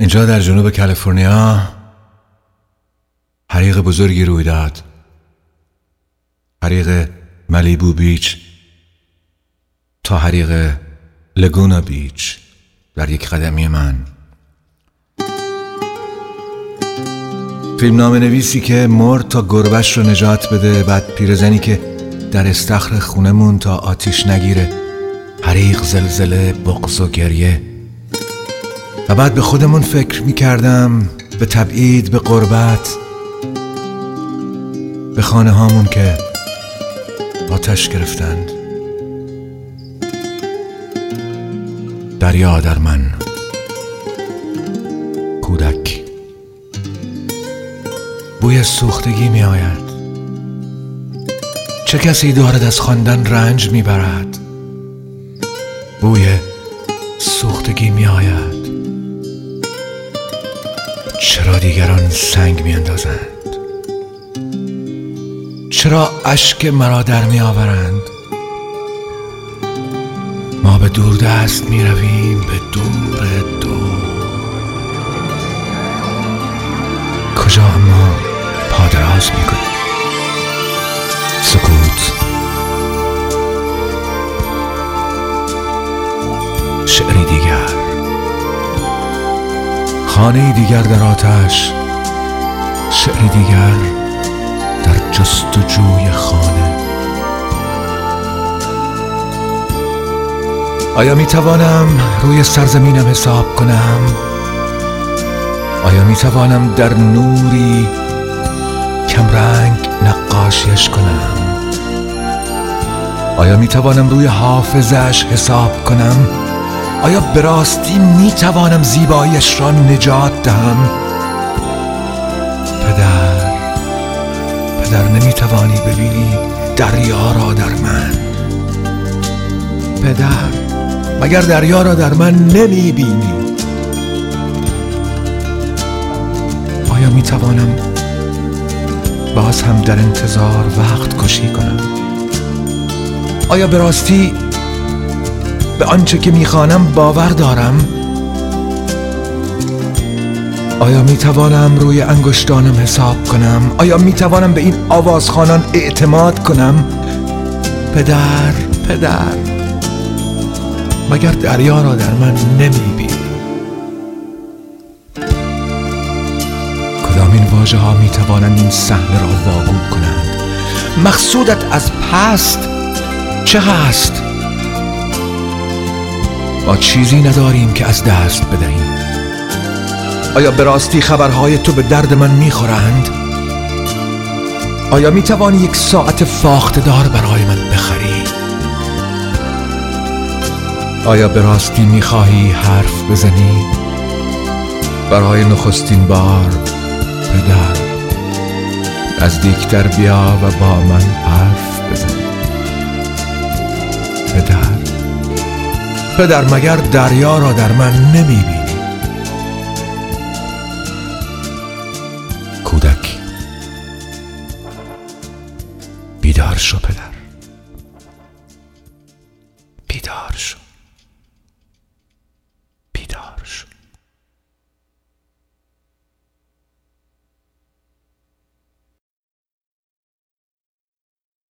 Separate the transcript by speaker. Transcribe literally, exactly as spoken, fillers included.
Speaker 1: اینجا در جنوب کالیفرنیا حریق بزرگی روی داد. حریق مالیبو بیچ تا حریق لگونا بیچ در یک قدمی من. فیلمنامه نویسی که مرد تا گربش رو نجات بده، بعد پیرزنی که در استخر خونمون تا آتیش نگیره، حریق، زلزله، بغض و گریه. و بعد به خودمون فکر میکردم، به تبعید، به غربت، به خانه هامون که آتش گرفتند. دریا در من، کودک، بوی سوختگی می آید. چه کسی دارد از خواندن رنج می برد؟ بوی سوختگی می آید. چرا دیگران سنگ می اندازند؟ چرا اشک مرا در می آورند؟ ما به دور دست می رویم، به دور دور. کجا ما پادراز می کنیم؟ سکوت، شعری دیگر، خانه‌ای دیگر در آتش، شعری دیگر در جستجوی خانه. آیا می توانم روی سرزمینم حساب کنم؟ آیا می توانم در نوری کمرنگ نقاشیش کنم؟ آیا می توانم روی حافظش حساب کنم؟ آیا به راستی می توانم زیباییش را نجات دهم؟ پدر، پدر، نمی توانی ببینی دریا را در من؟ پدر، مگر دریا را در من نمی بینی؟ آیا می توانم باز هم در انتظار وقت کشی کنم؟ آیا به راستی به آنچه که میخوانم باور دارم؟ آیا میتوانم روی انگشتانم حساب کنم؟ آیا میتوانم به این آوازخوانان اعتماد کنم؟ پدر، پدر، مگر دریا را در من نمیبینی؟ کدامین واژه ها میتوانند این صحنه را واگو کنند؟ مقصودت از پست چه هست؟ ما چیزی نداریم که از دست بدهیم. آیا به راستی خبرهای تو به درد من میخورند؟ آیا میتوانی یک ساعت فاخته دار برای من بخری؟ آیا به راستی میخواهی حرف بزنی؟ برای نخستین بار پدر، نزدیکتر بیا و با من حرف بزن. پدر، پدر، مگر دریا را در من نمیبینی؟ کودک، بیدار شو پدر، بیدار شو.